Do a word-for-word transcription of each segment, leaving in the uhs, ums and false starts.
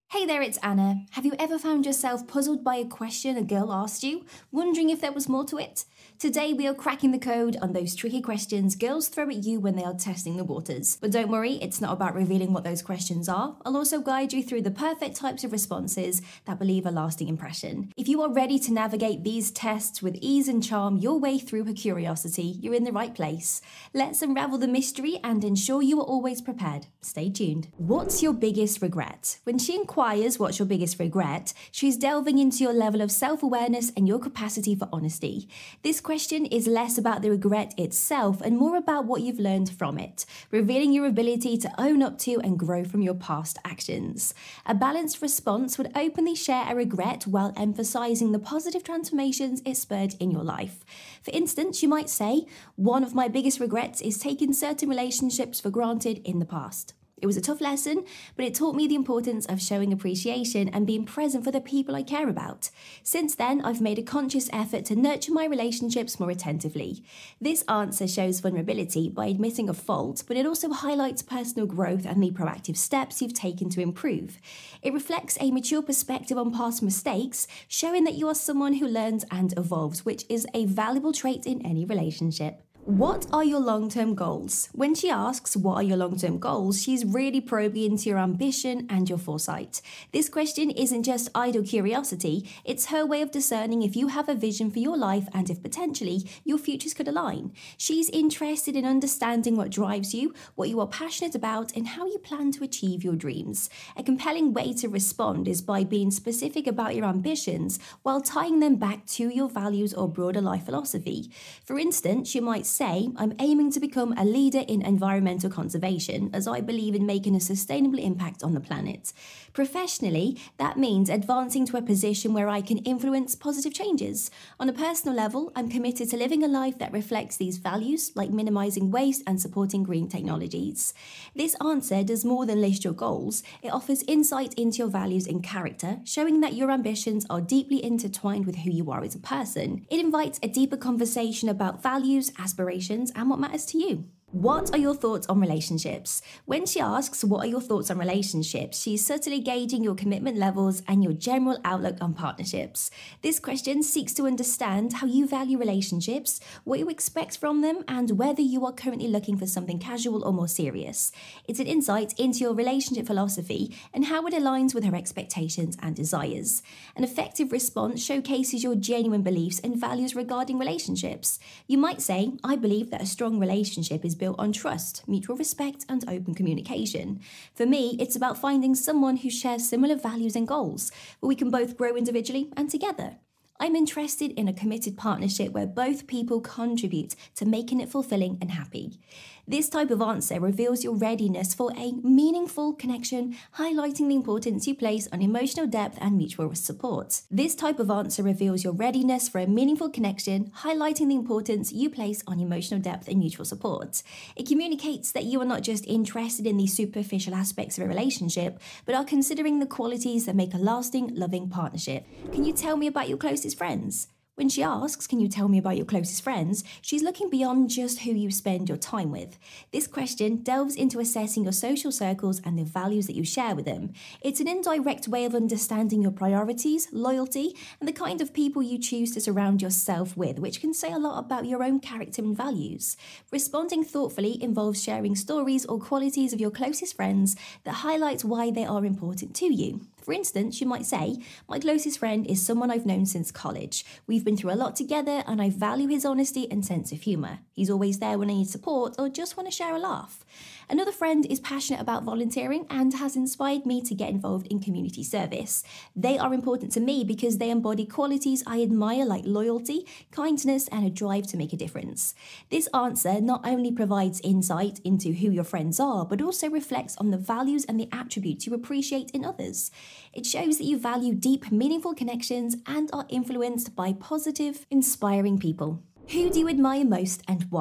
Hey there, it's Anna. Have you ever found yourself puzzled by a question a girl asked you, wondering if there was more to it? Today we are cracking the code on those tricky questions girls throw at you when they are testing the waters. But don't worry, it's not about revealing what those questions are. I'll also guide you through the perfect types of responses that will leave a lasting impression. If you are ready to navigate these tests with ease and charm your way through her curiosity, you're in the right place. Let's unravel the mystery and ensure you are always prepared. Stay tuned. What's your biggest regret? When she inquires what's your biggest regret, she's delving into your level of self-awareness and your capacity for honesty. This question is less about the regret itself and more about what you've learned from it, revealing your ability to own up to and grow from your past actions. A balanced response would openly share a regret while emphasizing the positive transformations it spurred in your life. For instance, you might say, "One of my biggest regrets is taking certain relationships for granted in the past. It was a tough lesson, but it taught me the importance of showing appreciation and being present for the people I care about. Since then, I've made a conscious effort to nurture my relationships more attentively." This answer shows vulnerability by admitting a fault, but it also highlights personal growth and the proactive steps you've taken to improve. It reflects a mature perspective on past mistakes, showing that you are someone who learns and evolves, which is a valuable trait in any relationship. What are your long-term goals? When she asks, what are your long-term goals, she's really probing into your ambition and your foresight. This question isn't just idle curiosity, it's her way of discerning if you have a vision for your life and if potentially your futures could align. She's interested in understanding what drives you, what you are passionate about, and how you plan to achieve your dreams. A compelling way to respond is by being specific about your ambitions while tying them back to your values or broader life philosophy. For instance, you might say, "I'm aiming to become a leader in environmental conservation as I believe in making a sustainable impact on the planet." Professionally, that means advancing to a position where I can influence positive changes. On a personal level, I'm committed to living a life that reflects these values, like minimizing waste and supporting green technologies. This answer does more than list your goals. It offers insight into your values and character, showing that your ambitions are deeply intertwined with who you are as a person. It invites a deeper conversation about values, aspirations, and what matters to you. What are your thoughts on relationships? When she asks, what are your thoughts on relationships, she's subtly gauging your commitment levels and your general outlook on partnerships. This question seeks to understand how you value relationships, what you expect from them, and whether you are currently looking for something casual or more serious. It's an insight into your relationship philosophy and how it aligns with her expectations and desires. An effective response showcases your genuine beliefs and values regarding relationships. You might say, "I believe that a strong relationship is built on trust, mutual respect, and open communication. For me, it's about finding someone who shares similar values and goals, where we can both grow individually and together. I'm interested in a committed partnership where both people contribute to making it fulfilling and happy." This type of answer reveals your readiness for a meaningful connection, highlighting the importance you place on emotional depth and mutual support. This type of answer reveals your readiness for a meaningful connection, highlighting the importance you place on emotional depth and mutual support. It communicates that you are not just interested in the superficial aspects of a relationship, but are considering the qualities that make a lasting, loving partnership. Can you tell me about your closest friends? When she asks, "Can you tell me about your closest friends?" she's looking beyond just who you spend your time with. This question delves into assessing your social circles and the values that you share with them. It's an indirect way of understanding your priorities, loyalty, and the kind of people you choose to surround yourself with, which can say a lot about your own character and values. Responding thoughtfully involves sharing stories or qualities of your closest friends that highlight why they are important to you. For instance, you might say, "My closest friend is someone I've known since college. We've been through a lot together and I value his honesty and sense of humour. He's always there when I need support or just want to share a laugh." Another friend is passionate about volunteering and has inspired me to get involved in community service. They are important to me because they embody qualities I admire like loyalty, kindness, and a drive to make a difference. This answer not only provides insight into who your friends are, but also reflects on the values and the attributes you appreciate in others. It shows that you value deep, meaningful connections and are influenced by positive, inspiring people. Who do you admire most and why?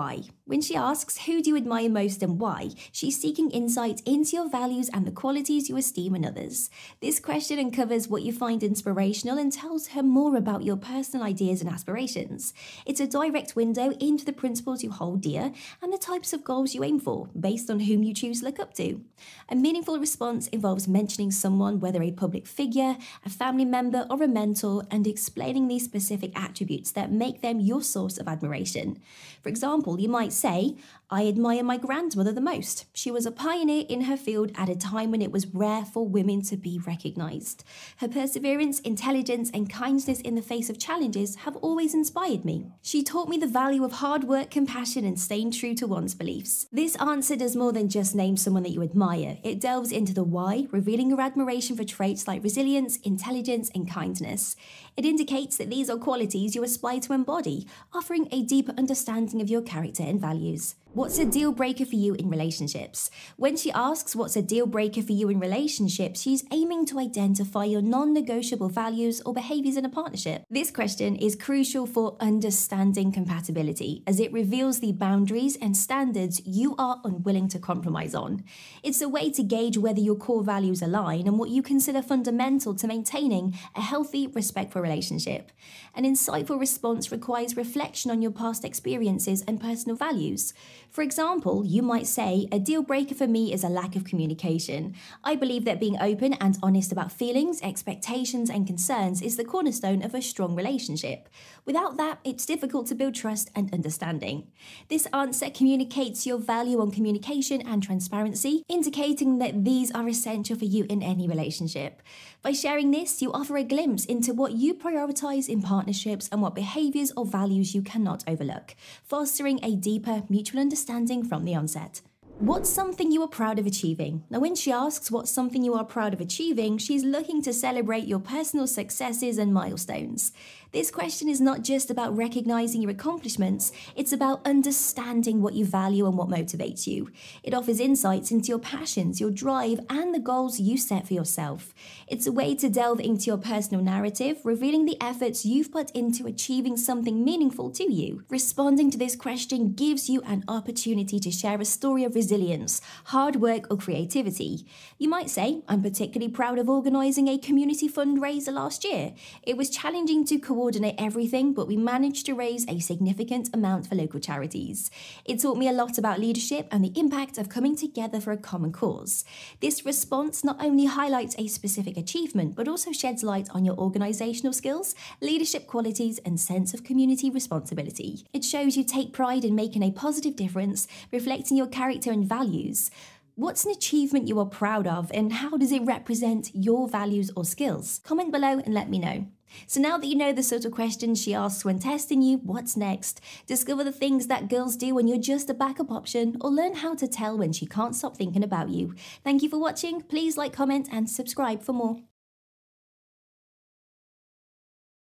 When she asks, who do you admire most and why, she's seeking insight into your values and the qualities you esteem in others. This question uncovers what you find inspirational and tells her more about your personal ideas and aspirations. It's a direct window into the principles you hold dear and the types of goals you aim for, based on whom you choose to look up to. A meaningful response involves mentioning someone, whether a public figure, a family member, or a mentor, and explaining these specific attributes that make them your source of admiration. For example, you might say, I admire my grandmother the most. She was a pioneer in her field at a time when it was rare for women to be recognised. Her perseverance, intelligence, and kindness in the face of challenges have always inspired me. She taught me the value of hard work, compassion, and staying true to one's beliefs. This answer does more than just name someone that you admire. It delves into the why, revealing your admiration for traits like resilience, intelligence, and kindness. It indicates that these are qualities you aspire to embody, offering a deeper understanding of your character and values. What's a deal breaker for you in relationships? When she asks what's a deal breaker for you in relationships, she's aiming to identify your non-negotiable values or behaviours in a partnership. This question is crucial for understanding compatibility, as it reveals the boundaries and standards you are unwilling to compromise on. It's a way to gauge whether your core values align and what you consider fundamental to maintaining a healthy, respectful relationship. An insightful response requires reflection on your past experiences and personal values. For example, you might say, a deal breaker for me is a lack of communication. I believe that being open and honest about feelings, expectations, and concerns is the cornerstone of a strong relationship. Without that, it's difficult to build trust and understanding. This answer communicates your value on communication and transparency, indicating that these are essential for you in any relationship. By sharing this, you offer a glimpse into what you prioritize in partnerships and what behaviors or values you cannot overlook, fostering a deeper mutual understanding from the onset. What's something you are proud of achieving? Now, when she asks what's something you are proud of achieving, she's looking to celebrate your personal successes and milestones. This question is not just about recognizing your accomplishments, it's about understanding what you value and what motivates you. It offers insights into your passions, your drive, and the goals you set for yourself. It's a way to delve into your personal narrative, revealing the efforts you've put into achieving something meaningful to you. Responding to this question gives you an opportunity to share a story of resilience, hard work, or creativity. You might say, I'm particularly proud of organising a community fundraiser last year. It was challenging to coordinate everything, but we managed to raise a significant amount for local charities. It taught me a lot about leadership and the impact of coming together for a common cause. This response not only highlights a specific achievement, but also sheds light on your organisational skills, leadership qualities, and sense of community responsibility. It shows you take pride in making a positive difference, reflecting your character and values. What's an achievement you are proud of, and how does it represent your values or skills? Comment below and let me know. So now that you know the sort of questions she asks when testing you, what's next? Discover the things that girls do when you're just a backup option, or learn how to tell when she can't stop thinking about you. Thank you for watching. Please like, comment, and subscribe for more.